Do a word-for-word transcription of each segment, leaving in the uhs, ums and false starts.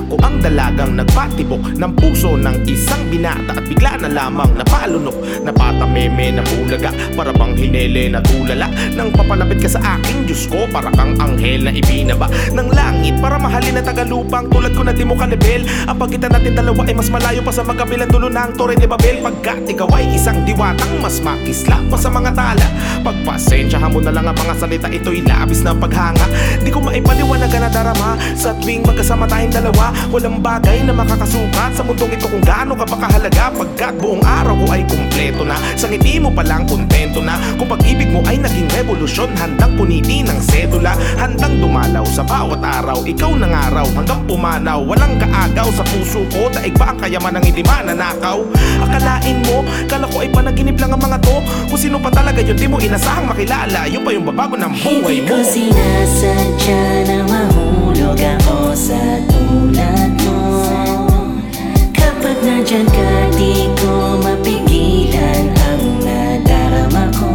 Ako ang dalagang nagpatibok ng puso ng isang binata, at bigla na lamang napalunok, napatameme na bulaga, para bang hinele na tulala. Nang papalapit ka sa aking Diyos ko, para kang anghel na ibinaba ng langit, para mahalin na tagalupang tulad ko na di mo kalibel. Ang pagitan natin dalawa ay mas malayo pa sa magkabilang dulo ng Torre de Babel, pagkat ikaw ay isang diwatang mas makisla pa sa mga tala. Pagpasensyahan mo na lang ang mga salita, ito'y labis na paghanga. Di ko maipaliwanagan na darama sa tuwing magkasama tayong dalawa. Walang bagay na makakasukat sa mundong ito kung gaano ka ba kahalaga, pagkat buong araw ko ay kumpleto na. Sa ngiti mo palang kontento na. Kung pag-ibig mo ay naging revolusyon, handang punitin ng sedula, handang dumalaw sa bawat araw. Ikaw nangaraw hanggang pumanaw, walang kaagaw sa puso ko, daig pa ang kayaman ng hindi mananakaw. Akalain mo, kala ko ay panaginip lang ang mga to. Kung sino pa talaga yun, di mo inasahang makilala. Yun pa yung babago ng buhay mo. Hindi ko sinasadya na mahulog ako sa tulad mo. Kapag nandyan ka, di ko mapigilan ang nadarama ko.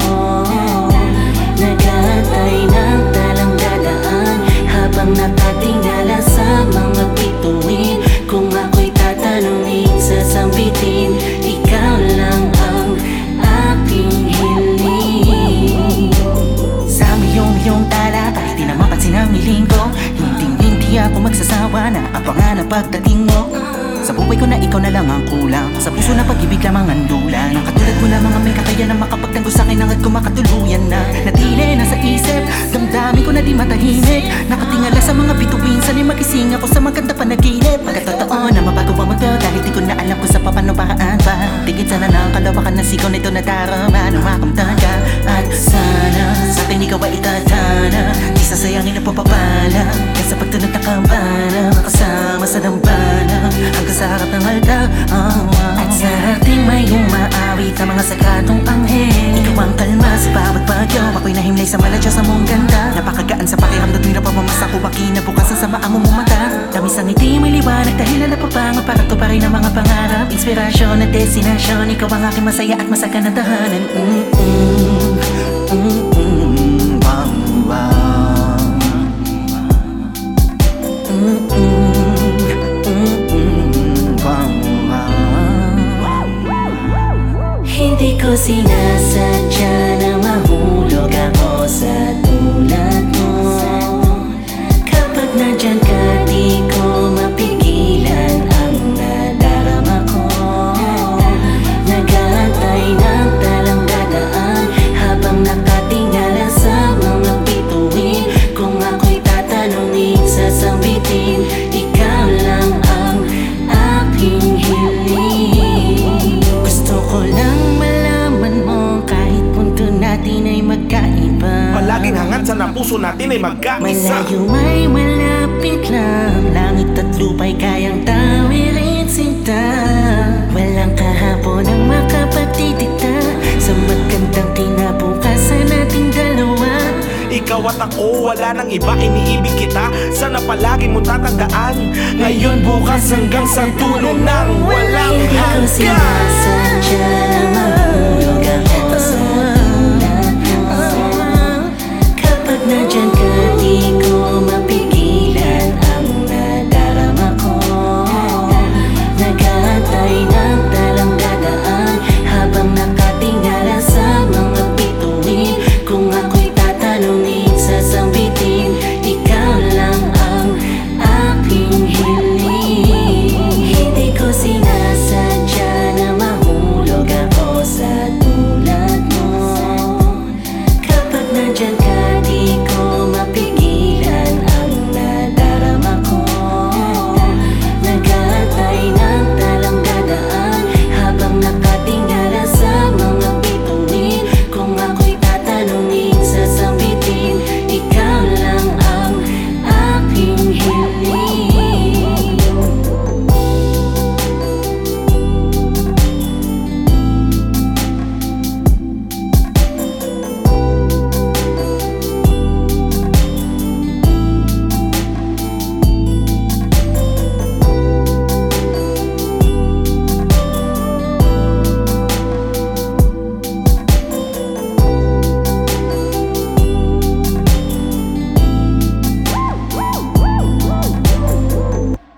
Nag-aantay ng talang dadaan habang nakatingala sa mga bituin. Kung ako'y tatanungin, sasambitin, ikaw lang ang aking hiling. Sa miyong-miyong tala, kahit di na mapansin ang hiling ko, hindi-hindi ako magsasawa na abangan ang pagdating mo. Sa buhay ko na ikaw na lang ang kulang, sa puso na pag-ibig lamang ang dula. Nang katulad mo lamang ang may kakayanan makapagtanggol sa'kin hanggat ko makatuluyan na. Natili na sa isip, damdamin ko na di matahimik. Nakatingala sa mga bituin, sana'y magising ako sa maganda panaginip. Pagkatotoo na mabago ang mundo, dahil di ko na alam kung sa paano paraan pa. Tingin sana na ang kalawakan ng sigaw nito na darama nung makamtan ka. At sana sa akin ikaw ay itatana, di sasayangin ang papapala, kaysa pagtunod ng kampana, makasama sa dambana hanggang sa harap ng altar. Oh, oh. At sa ating may umaawit na mga sakatong anghel, ikaw ang kalma sa bawat bagyo. Ako'y nahimlay sa maladya sa mong ganda, napakagaan sa pakiramdam tuwing napamamasa ko makinabukasan sa maamo mong mata. Tamis ang ngiti may liwanag dahil nalapapangot para to pa rin ang mga pangarap. Inspirasyon at destinasyon, ikaw ang aking masaya at masagan na tahanan. Mm-mm, mm-mm, wow, wow. Mm-mm. Hindi ko sinasadya na mahulog ako sa tulad mo. Kapag nandyan ka, di ko mapigilan ang nadarama ko. Nag-aantay ng talang dadaan habang nakatingala sa mga bituin. Kung ako'y tatanungin, sasambitin, ikaw lang ang aking hiling. Gusto ko lang natin ay magkaiba, palaging hangad sa ng puso natin ay magkaisa. Malayo may malapit lang, langit at lupa'y kayang tawirin sinta. Walang kahapon ang makapagtitikta sa magandang kinabukasan nating dalawa. Ikaw at ako, wala nang iba, iniibig kita, sana palagi mo tatandaan. Ngayon, bukas, hanggang sa dulo ng walang hanggan. Hindi ko sinasadya na